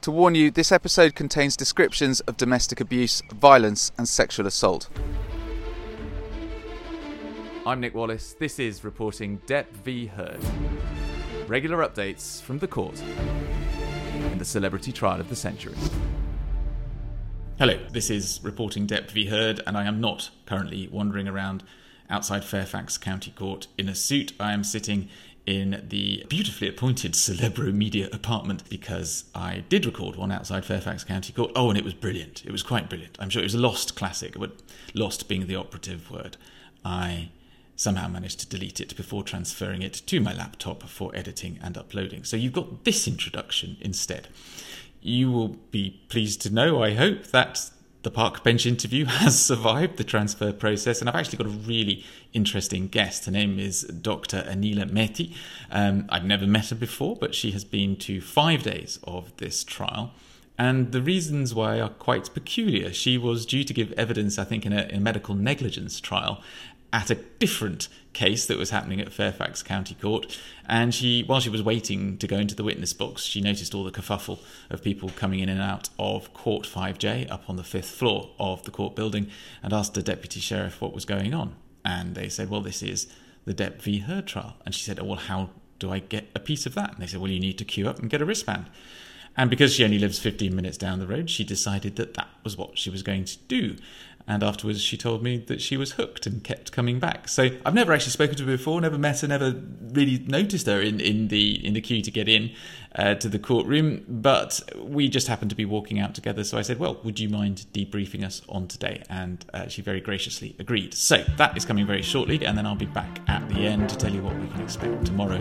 to warn you, this episode contains descriptions of domestic abuse, violence and sexual assault. I'm Nick Wallace. This is Reporting Depp v Heard. Regular updates from the court in the celebrity trial of the century. Hello, this is Reporting Depp v Heard, and I am not currently wandering around outside Fairfax County Court in a suit. I am sitting in the beautifully appointed Celebro Media apartment because I did record one outside Fairfax County Court. Oh, and it was brilliant. It was quite brilliant. I'm sure it was a lost classic, but lost being the operative word. I somehow managed to delete it before transferring it to my laptop for editing and uploading. So you've got this introduction instead. You will be pleased to know, I hope, that the park bench interview has survived the transfer process, and I've actually got a really interesting guest. Her name is Dr. Anila Mehti. I've never met her before, but she has been to 5 days of this trial, and the reasons why are quite peculiar. She was due to give evidence, I think, in a medical negligence trial at a different case that was happening at Fairfax County Court, and while she was waiting to go into the witness box, she noticed all the kerfuffle of people coming in and out of Court 5J up on the 5th floor of the court building, and asked the deputy sheriff what was going on. And they said, well, this is the Depp v Heard trial. And she said, oh, well, how do I get a piece of that? And they said, well, you need to queue up and get a wristband. And because she only lives 15 minutes down the road, she decided that that was what she was going to do. And afterwards, she told me that she was hooked and kept coming back. So I've never actually spoken to her before, never met her, never really noticed her in the queue to get in to the courtroom. But we just happened to be walking out together. So I said, well, would you mind debriefing us on today? And she very graciously agreed. So that is coming very shortly. And then I'll be back at the end to tell you what we can expect tomorrow.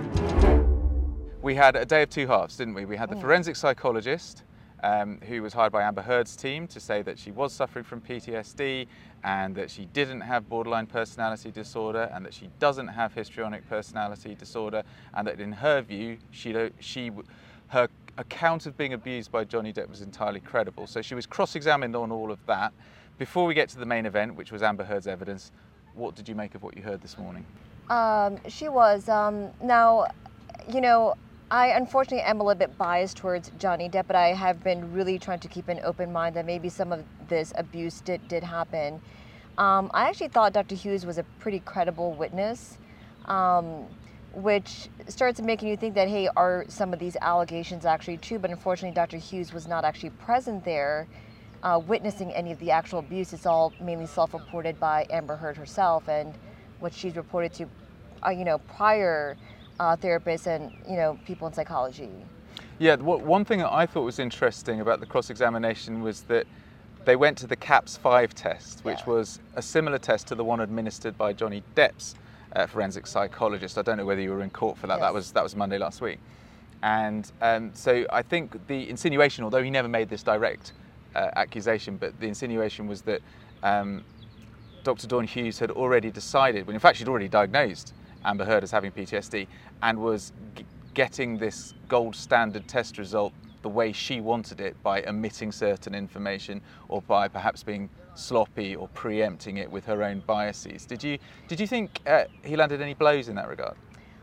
We had a day of two halves, didn't we? We had the forensic psychologist who was hired by Amber Heard's team to say that she was suffering from PTSD and that she didn't have borderline personality disorder and that she doesn't have histrionic personality disorder, and that in her view, her account of being abused by Johnny Depp was entirely credible. So she was cross-examined on all of that. Before we get to the main event, which was Amber Heard's evidence, what did you make of what you heard this morning? She was. Now, you know, I unfortunately am a little bit biased towards Johnny Depp, but I have been really trying to keep an open mind that maybe some of this abuse did happen. I actually thought Dr. Hughes was a pretty credible witness, which starts making you think that, hey, are some of these allegations actually true? But unfortunately, Dr. Hughes was not actually present there witnessing any of the actual abuse. It's all mainly self-reported by Amber Heard herself and what she's reported to, prior therapists and people in psychology. Yeah, one thing that I thought was interesting about the cross-examination was that they went to the CAPS-5 test, which was a similar test to the one administered by Johnny Depp's forensic psychologist. I don't know whether you were in court for that. Yes. That was Monday last week. And so I think the insinuation, although he never made this direct accusation, but the insinuation was that Dr. Dawn Hughes had already decided, well, in fact, she'd already diagnosed Amber Heard as having PTSD and was getting this gold standard test result the way she wanted it, by omitting certain information or by perhaps being sloppy or preempting it with her own biases. Did you think he landed any blows in that regard?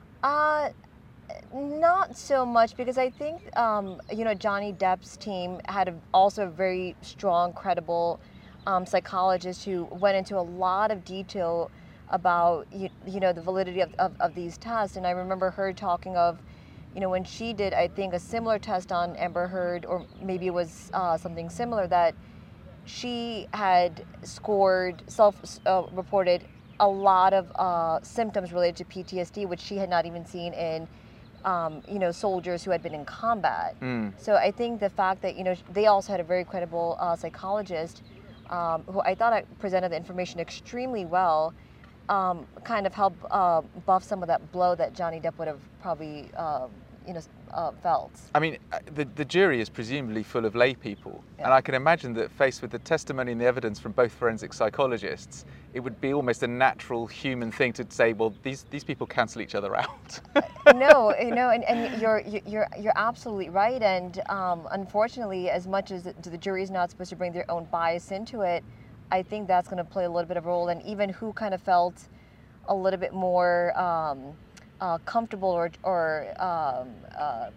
Not so much, because I think Johnny Depp's team had also a very strong, credible psychologist who went into a lot of detail about the validity of these tests. And I remember her talking of when she did, I think, a similar test on Amber Heard, or maybe it was something similar, that she had scored, self-reported a lot of symptoms related to PTSD, which she had not even seen in soldiers who had been in combat. So I think the fact that they also had a very credible psychologist who I thought presented the information extremely well, kind of help buff some of that blow that Johnny Depp would have probably felt. I mean, the jury is presumably full of lay people, and I can imagine that faced with the testimony and the evidence from both forensic psychologists, it would be almost a natural human thing to say, well, these people cancel each other out. No, and you're absolutely right. And unfortunately, as much as the jury is not supposed to bring their own bias into it, I think that's going to play a little bit of a role. And even who kind of felt a little bit more comfortable or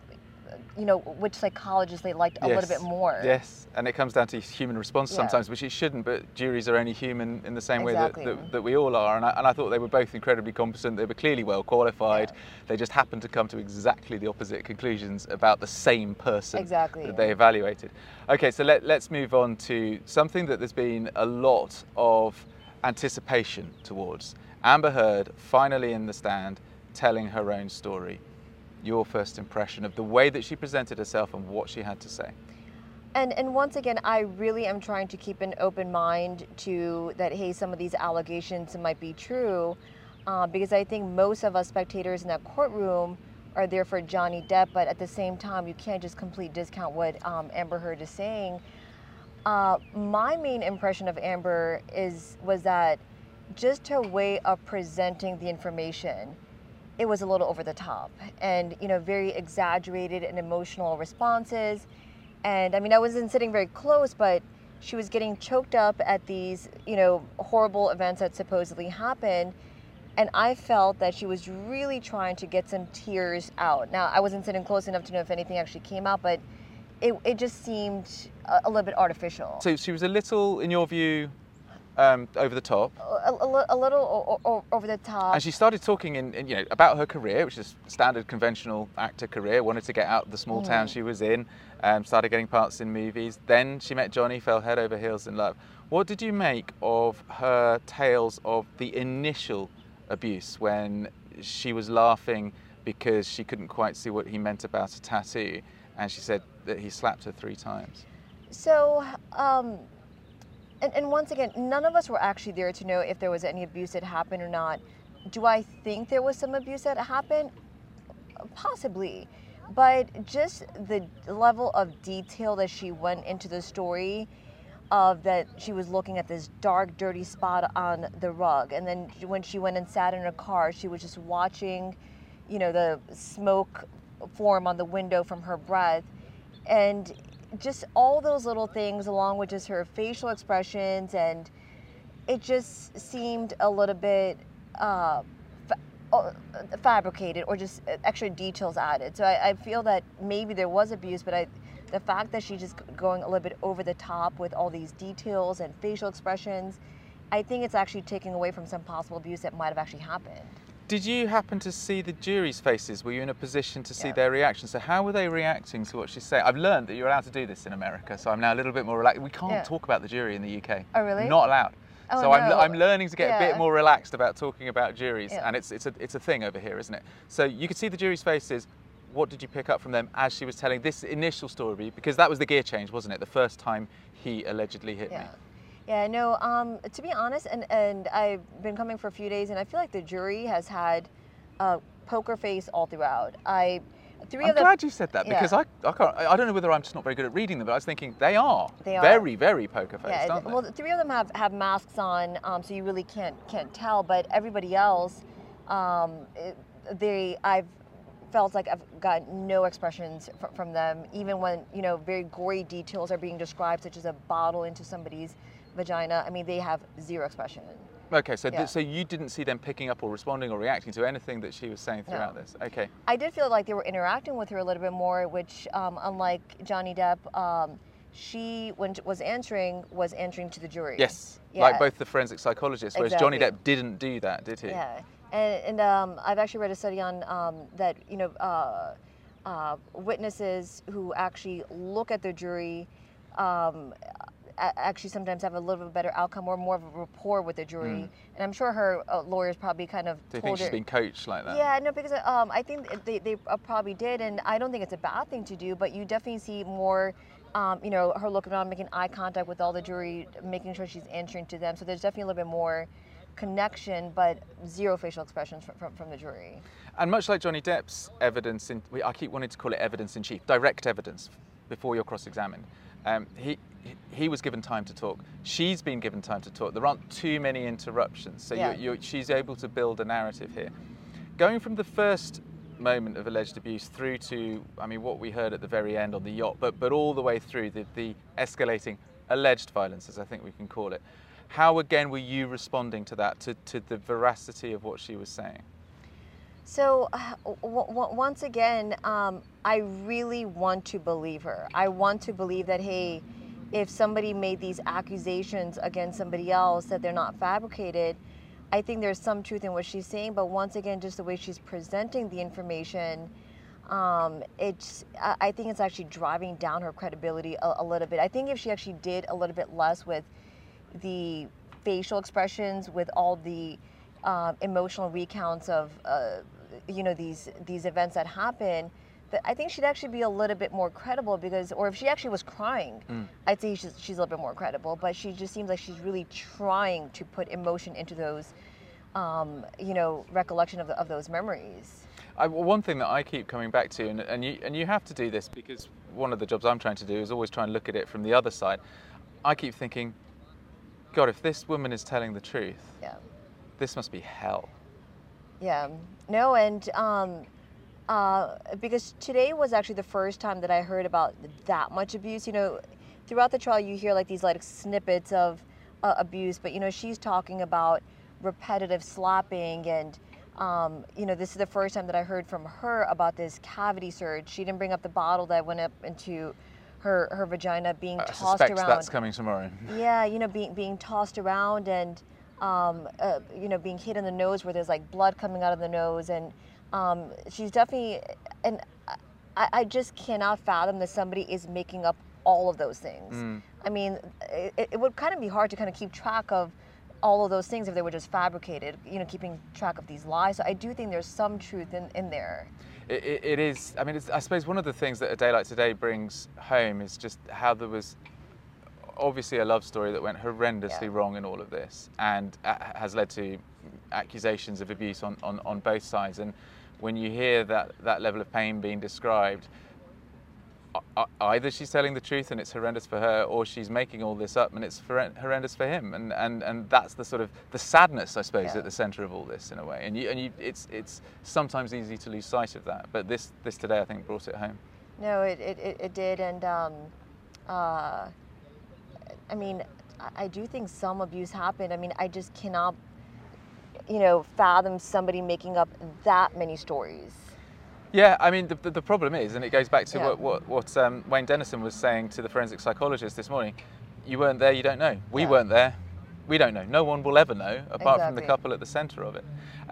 which psychologist they liked a little bit more. Yes, and it comes down to human response Yeah. sometimes, which it shouldn't, but juries are only human in the same Exactly. way that we all are. And I thought they were both incredibly competent. They were clearly well qualified. Yeah. They just happened to come to exactly the opposite conclusions about the same person Exactly. that they evaluated. Okay, so let's move on to something that there's been a lot of anticipation towards. Amber Heard finally in the stand telling her own story. Your first impression of the way that she presented herself and what she had to say. And once again, I really am trying to keep an open mind to that, hey, some of these allegations might be true, because I think most of us spectators in that courtroom are there for Johnny Depp, but at the same time, you can't just completely discount what Amber Heard is saying. My main impression of Amber was that just her way of presenting the information, it was a little over the top and, very exaggerated and emotional responses. And I mean, I wasn't sitting very close, but she was getting choked up at these, horrible events that supposedly happened. And I felt that she was really trying to get some tears out. Now, I wasn't sitting close enough to know if anything actually came out, but it just seemed a little bit artificial. So she was a little, in your view, over the top. A little over the top. And she started talking in about her career, which is standard conventional actor career, wanted to get out of the small town she was in, started getting parts in movies. Then she met Johnny, fell head over heels in love. What did you make of her tales of the initial abuse when she was laughing because she couldn't quite see what he meant about a tattoo, and she said that he slapped her 3 times? So, and once again, none of us were actually there to know if there was any abuse that happened or not. Do I think there was some abuse that happened? Possibly. But just the level of detail that she went into the story of that she was looking at this dark, dirty spot on the rug. And then when she went and sat in her car, she was just watching, the smoke form on the window from her breath. And just all those little things, along with just her facial expressions, and it just seemed a little bit fabricated or just extra details added. So I feel that maybe there was abuse, but the fact that she's just going a little bit over the top with all these details and facial expressions, I think it's actually taking away from some possible abuse that might have actually happened. Did you happen to see the jury's faces? Were you in a position to see Yeah. their reactions? So how were they reacting to what she's saying? I've learned that you're allowed to do this in America, so I'm now a little bit more relaxed. We can't Yeah. talk about the jury in the UK. Oh, really? Not allowed. Oh, So no. I'm learning to get a bit Yeah. more relaxed about talking about juries, Yeah. and it's a thing over here, isn't it? So you could see the jury's faces. What did you pick up from them as she was telling this initial story? Because that was the gear change, wasn't it? The first time he allegedly hit me. Yeah, no, to be honest, and I've been coming for a few days, and I feel like the jury has had a poker face all throughout. I'm glad you said that, because Yeah. I don't know whether I'm just not very good at reading them, but I was thinking they are They are. very, very poker faced, aren't they? Well, the 3 of them have masks on, so you really can't tell. But everybody else, I've felt like I've got no expressions from them, even when very gory details are being described, such as a bottle into somebody's vagina. I mean, they have zero expression. Okay, so Yeah. so you didn't see them picking up or responding or reacting to anything that she was saying throughout this? Okay. I did feel like they were interacting with her a little bit more, which, unlike Johnny Depp, she, when was answering to the jury. Yes, Yeah. like both the forensic psychologists, whereas Johnny Exactly. Depp didn't do that, did he? Yeah, and I've actually read a study on that witnesses who actually look at the jury actually sometimes have a little bit better outcome or more of a rapport with the jury. And I'm sure her lawyers probably kind of Do you told think she's her. been coached like that? Yeah, no, because I think they probably did, and I don't think it's a bad thing to do, but you definitely see more, her looking around, making eye contact with all the jury, making sure she's answering to them. So there's definitely a little bit more connection, but zero facial expressions from the jury. And much like Johnny Depp's evidence, I keep wanting to call it evidence in chief, direct evidence before you're cross-examined. He was given time to talk. She's been given time to talk. There aren't too many interruptions, so Yeah. she's able to build a narrative here. Going from the first moment of alleged abuse through to, what we heard at the very end on the yacht, but all the way through the escalating alleged violence, as I think we can call it. How again were you responding to that, to the veracity of what she was saying? So once again, I really want to believe her. I want to believe that, hey, if somebody made these accusations against somebody else, that they're not fabricated. I think there's some truth in what she's saying, but once again, just the way she's presenting the information, I think it's actually driving down her credibility a little bit. I think if she actually did a little bit less with the facial expressions, with all the emotional recounts of these events that happen, that I think she'd actually be a little bit more credible, because, or if she actually was crying, I'd say she's a little bit more credible. But she just seems like she's really trying to put emotion into those, recollection of those memories. One thing that I keep coming back to, and you have to do this because one of the jobs I'm trying to do is always try and look at it from the other side. I keep thinking, God, if this woman is telling the truth, this must be hell. Yeah. No, and because today was actually the first time that I heard about that much abuse. Throughout the trial, you hear these snippets of abuse, but she's talking about repetitive slapping, and this is the first time that I heard from her about this cavity search. She didn't bring up the bottle that went up into her vagina being tossed around. I suspect that's coming tomorrow. Yeah, being tossed around, and being hit in the nose where there's blood coming out of the nose, and she's definitely, and I just cannot fathom that somebody is making up all of those things. I mean, it would kind of be hard to kind of keep track of all of those things if they were just fabricated, keeping track of these lies. So I do think there's some truth in there. It is. I mean, I suppose one of the things that A Day Like Today brings home is just how there was obviously a love story that went horrendously wrong in all of this, and has led to accusations of abuse on both sides. And when you hear that level of pain being described, either she's telling the truth and it's horrendous for her, or she's making all this up and it's horrendous for him. And that's the sort of the sadness, I suppose, at the centre of all this in a way. And it's sometimes easy to lose sight of that. But this today, I think, brought it home. No, it did. And I mean, I do think some abuse happened. I mean, I just cannot, fathom somebody making up that many stories. Yeah, I mean, the problem is, and it goes back to what Wayne Dennison was saying to the forensic psychologist this morning, you weren't there, you don't know. We weren't there, we don't know. No one will ever know, apart from the couple at the centre of it.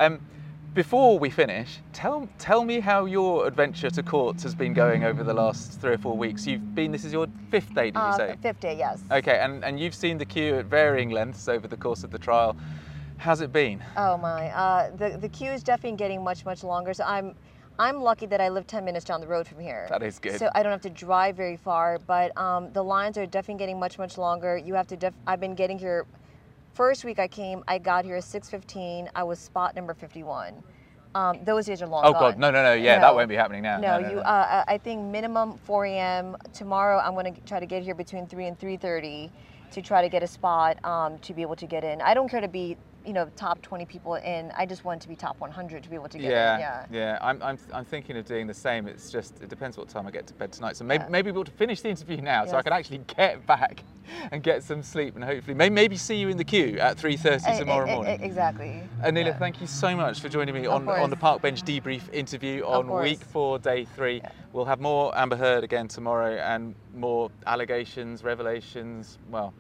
Before we finish, tell me how your adventure to court has been going over the last 3 or 4 weeks. This is your 5th day, did you say? 5th day, yes. Okay, and you've seen the queue at varying lengths over the course of the trial. How's it been? Oh my, the queue is definitely getting much, much longer. So I'm lucky that I live 10 minutes down the road from here. That is good. So I don't have to drive very far, but the lines are definitely getting much, much longer. You have to, I've been getting here, first week I got here at 6:15. I was spot number 51. Those days are long gone. Oh God, no, that won't be happening now. No. I think minimum 4 a.m. Tomorrow I'm going to try to get here between 3 and 3:30 to try to get a spot to be able to get in. I don't care to be top 20 people in. I just want to be top 100 to be able to get in. Yeah. I'm thinking of doing the same. It's just, it depends what time I get to bed tonight. So maybe we'll finish the interview now, so I can actually get back and get some sleep, and hopefully maybe see you in the queue at 3:30 tomorrow morning. Exactly. Anila, thank you so much for joining me on the Park Bench debrief interview on week 4, day 3. Yeah. We'll have more Amber Heard again tomorrow, and more allegations, revelations. Well,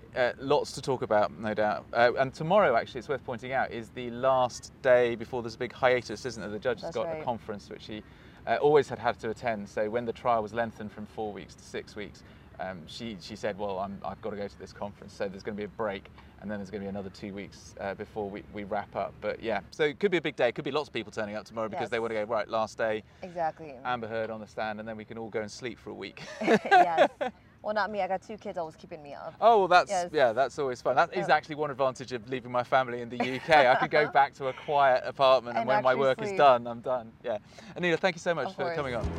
lots to talk about, no doubt. And tomorrow, actually, it's worth pointing out, is the last day before there's a big hiatus, isn't there? The judge has got a conference which he always had to attend. So when the trial was lengthened from 4 weeks to 6 weeks, she said, well, I've got to go to this conference. So there's going to be a break, and then there's going to be another 2 weeks before we wrap up. But yeah, so it could be a big day. It could be lots of people turning up tomorrow because they want to go, right, last day. Exactly. Amber Heard on the stand, and then we can all go and sleep for a week. Yes. Well, not me. I got 2 kids always keeping me up. Oh, well, that's always fun. That is actually one advantage of leaving my family in the UK. I could go back to a quiet apartment, and when my work is done, I'm done. Yeah. Anila, thank you so much for coming on.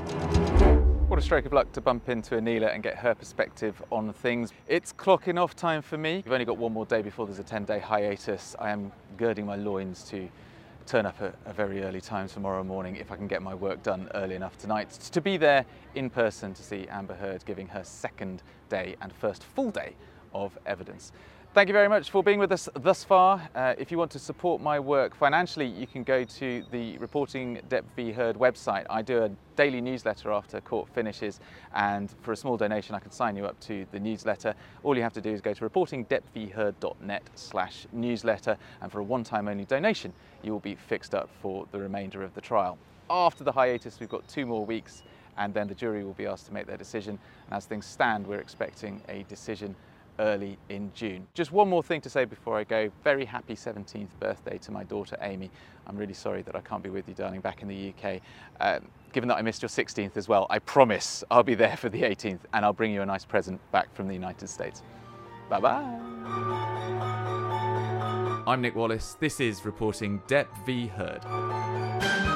What a stroke of luck to bump into Anila and get her perspective on things. It's clocking off time for me. We've only got one more day before there's a 10-day hiatus. I am girding my loins to turn up at a very early time tomorrow morning if I can get my work done early enough tonight to be there in person to see Amber Heard giving her 2nd day and first full day of evidence. Thank you very much for being with us thus far. If you want to support my work financially, you can go to the Reporting Depp v Heard website. I do a daily newsletter after court finishes, and for a small donation I can sign you up to the newsletter. All you have to do is go to reportingdeppvheard.net/newsletter, and for a one-time only donation you will be fixed up for the remainder of the trial. After the hiatus we've got 2 more weeks, and then the jury will be asked to make their decision, and as things stand we're expecting a decision early in June. Just one more thing to say before I go. Very happy 17th birthday to my daughter Amy. I'm really sorry that I can't be with you, darling, back in the UK. Given that I missed your 16th as well, I promise I'll be there for the 18th and I'll bring you a nice present back from the United States. Bye-bye. I'm Nick Wallace. This is Reporting Depp v Heard.